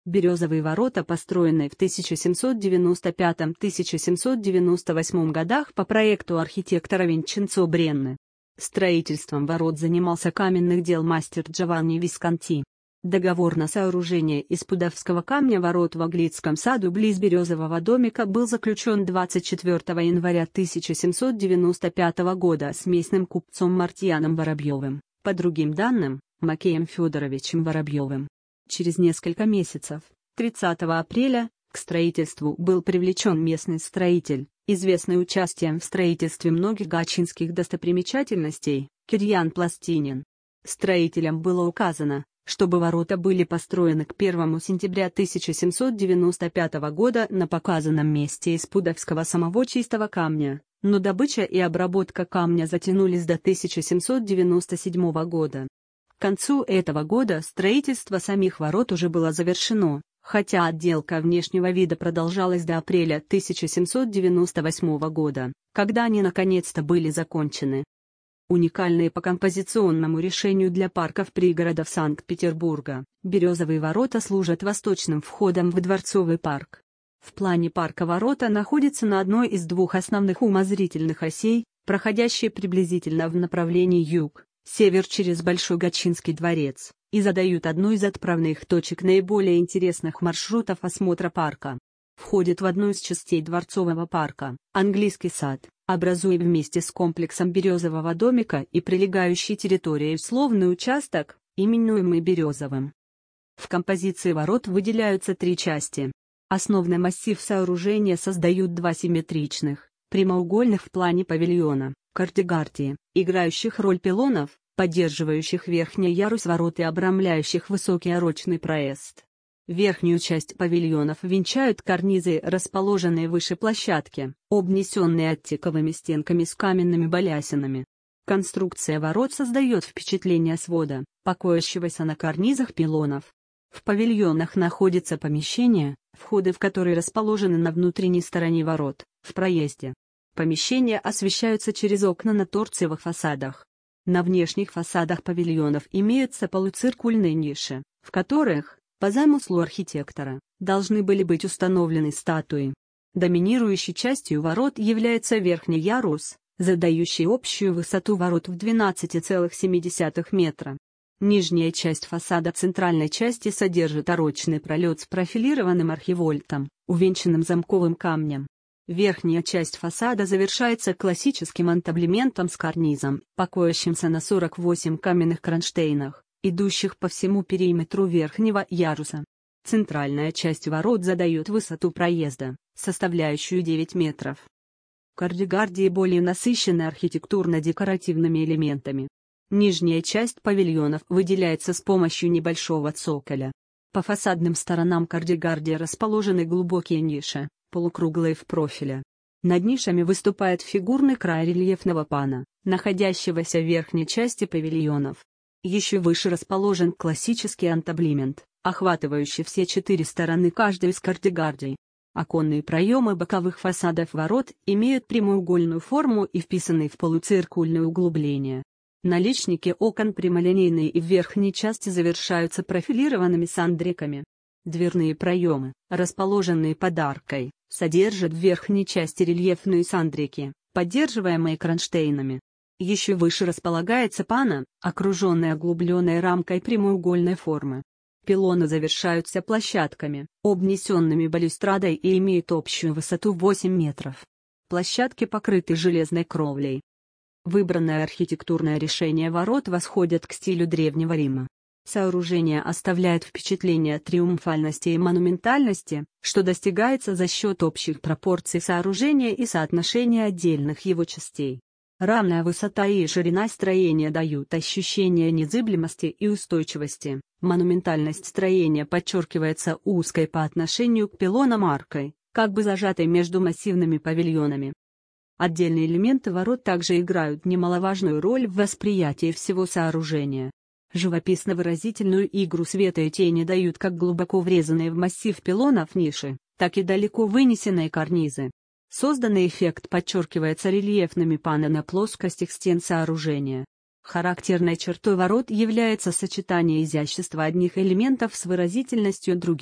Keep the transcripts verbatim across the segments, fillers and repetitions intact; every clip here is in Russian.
Березовые ворота, построенные в тысяча семьсот девяносто пятом — тысяча семьсот девяносто восьмом годах по проекту архитектора Винченцо Бренне. Строительством ворот занимался каменных дел мастер Джованни Висконти. Договор на сооружение из пудовского камня ворот в Аглицком саду близ Березового домика был заключен двадцать четвёртого января тысяча семьсот девяносто пятого года с местным купцом Мартьяном Воробьевым, по другим данным, Макеем Федоровичем Воробьевым. Через несколько месяцев, тридцатого апреля, к строительству был привлечен местный строитель, известный участием в строительстве многих гатчинских достопримечательностей, Кирьян Пластинин. Строителям было указано, чтобы ворота были построены к первому сентября тысяча семьсот девяносто пятого года на показанном месте из пудовского самого чистого камня, но добыча и обработка камня затянулись до тысяча семьсот девяносто седьмого года. К концу этого года строительство самих ворот уже было завершено, хотя отделка внешнего вида продолжалась до апреля тысяча семьсот девяносто восьмого года, когда они наконец-то были закончены. Уникальные по композиционному решению для парков пригородов Санкт-Петербурга, Березовые ворота служат восточным входом в Дворцовый парк. В плане парка ворота находятся на одной из двух основных умозрительных осей, проходящей приблизительно в направлении юг-север через Большой Гатчинский дворец, и задают одну из отправных точек наиболее интересных маршрутов осмотра парка. Входит в одну из частей Дворцового парка, Английский сад, образуя вместе с комплексом Березового домика и прилегающей территорией условный участок, именуемый Березовым. В композиции ворот выделяются три части. Основной массив сооружения создают два симметричных, прямоугольных в плане павильона, кардигардии, играющих роль пилонов, поддерживающих верхний ярус ворот и обрамляющих высокий арочный проезд. Верхнюю часть павильонов венчают карнизы, расположенные выше площадки, обнесенные оттиковыми стенками с каменными балясинами. Конструкция ворот создает впечатление свода, покоящегося на карнизах пилонов. В павильонах находятся помещения, входы в которые расположены на внутренней стороне ворот, в проезде. Помещения освещаются через окна на торцевых фасадах. На внешних фасадах павильонов имеются полуциркульные ниши, в которых, по замыслу архитектора, должны были быть установлены статуи. Доминирующей частью ворот является верхний ярус, задающий общую высоту ворот в двенадцать целых семь десятых метра. Нижняя часть фасада центральной части содержит арочный пролет с профилированным архивольтом, увенчанным замковым камнем. Верхняя часть фасада завершается классическим антаблементом с карнизом, покоящимся на сорок восьми каменных кронштейнах, идущих по всему периметру верхнего яруса. Центральная часть ворот задает высоту проезда, составляющую девять метров. Кардигардии более насыщены архитектурно-декоративными элементами. Нижняя часть павильонов выделяется с помощью небольшого цоколя. По фасадным сторонам кардигардии расположены глубокие ниши, полукруглые в профиле. Над нишами выступает фигурный край рельефного пана, находящегося в верхней части павильонов. Еще выше расположен классический антаблемент, охватывающий все четыре стороны каждой из кардигардий. Оконные проемы боковых фасадов ворот имеют прямоугольную форму и вписаны в полуциркульные углубления. Наличники окон прямолинейные и в верхней части завершаются профилированными сандриками. Дверные проемы, расположенные под аркой, содержат в верхней части рельефные сандрики, поддерживаемые кронштейнами. Еще выше располагается пана, окруженная углубленной рамкой прямоугольной формы. Пилоны завершаются площадками, обнесенными балюстрадой и имеют общую высоту восемь метров. Площадки покрыты железной кровлей. Выбранное архитектурное решение ворот восходит к стилю Древнего Рима. Сооружение оставляет впечатление триумфальности и монументальности, что достигается за счет общих пропорций сооружения и соотношения отдельных его частей. Равная высота и ширина строения дают ощущение незыблемости и устойчивости. Монументальность строения подчеркивается узкой по отношению к пилонам аркой, как бы зажатой между массивными павильонами. Отдельные элементы ворот также играют немаловажную роль в восприятии всего сооружения. Живописно-выразительную игру света и тени дают как глубоко врезанные в массив пилонов ниши, так и далеко вынесенные карнизы. Созданный эффект подчеркивается рельефными пано на плоскостях стен сооружения. Характерной чертой ворот является сочетание изящества одних элементов с выразительностью других,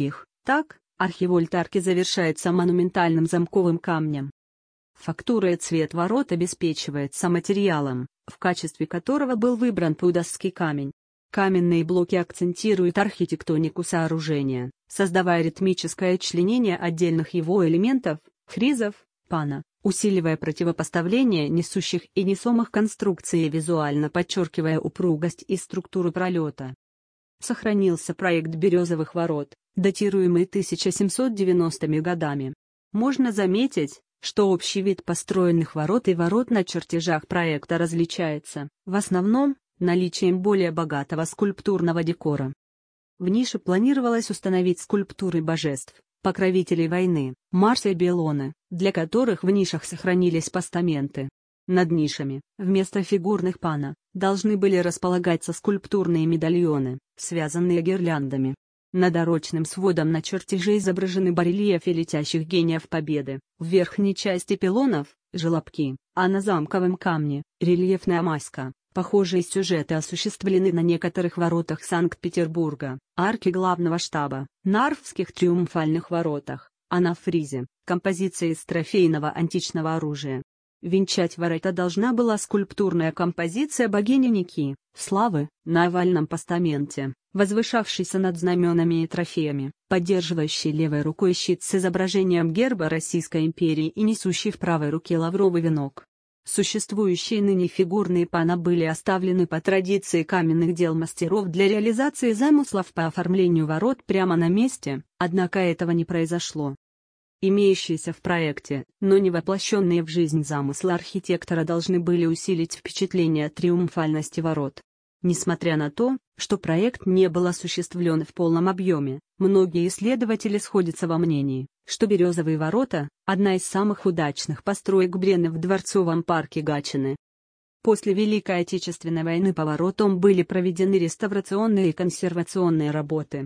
так, архивольт арки завершается монументальным замковым камнем. Фактура и цвет ворот обеспечивается материалом, в качестве которого был выбран пудасский камень. Каменные блоки акцентируют архитектонику сооружения, создавая ритмическое членение отдельных его элементов, фризов, пана, усиливая противопоставление несущих и несомых конструкций и визуально подчеркивая упругость и структуру пролета. Сохранился проект березовых ворот, датируемый тысяча семьсот девяностыми годами. Можно заметить, что общий вид построенных ворот и ворот на чертежах проекта различается, в основном, наличием более богатого скульптурного декора. В нише планировалось установить скульптуры божеств, покровителей войны, Марса и Белоны, для которых в нишах сохранились постаменты. Над нишами, вместо фигурных панно, должны были располагаться скульптурные медальоны, связанные гирляндами. Над орочным сводом на чертеже изображены барельефы летящих гениев Победы, в верхней части пилонов – желобки, а на замковом камне – рельефная маска. Похожие сюжеты осуществлены на некоторых воротах Санкт-Петербурга, арке главного штаба, Нарвских триумфальных воротах, а на фризе – композиция из трофейного античного оружия. Венчать ворота должна была скульптурная композиция богини Ники, Славы, на овальном постаменте, возвышавшейся над знаменами и трофеями, поддерживающей левой рукой щит с изображением герба Российской империи и несущий в правой руке лавровый венок. Существующие ныне фигурные панно были оставлены по традиции каменных дел мастеров для реализации замыслов по оформлению ворот прямо на месте, однако этого не произошло. Имеющиеся в проекте, но не воплощенные в жизнь замыслы архитектора должны были усилить впечатление триумфальности ворот. Несмотря на то, что проект не был осуществлен в полном объеме, многие исследователи сходятся во мнении, что Березовые ворота – одна из самых удачных построек Бренны в Дворцовом парке Гатчины. После Великой Отечественной войны по воротам были проведены реставрационные и консервационные работы.